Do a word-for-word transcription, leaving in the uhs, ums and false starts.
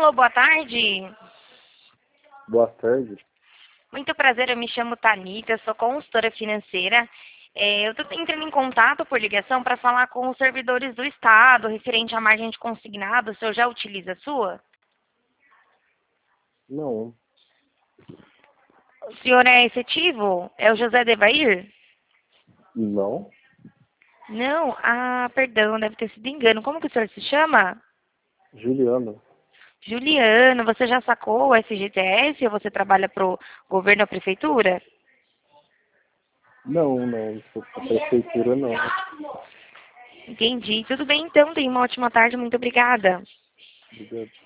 Alô, boa tarde. Boa tarde. Muito prazer, eu me chamo Thalita, sou consultora financeira. É, eu estou entrando em contato por ligação para falar com os servidores do Estado, referente à margem de consignado. O senhor já utiliza a sua? Não, O senhor é efetivo? É o José Devair? não. Não? Ah, perdão, deve ter sido engano. Como que o senhor se chama? Juliano. Juliano, você já sacou o F G T S ou você trabalha para o governo ou prefeitura? Não, não. Isso pra prefeitura não. Entendi. Tudo bem então, tenha uma ótima tarde, muito obrigada. Obrigado.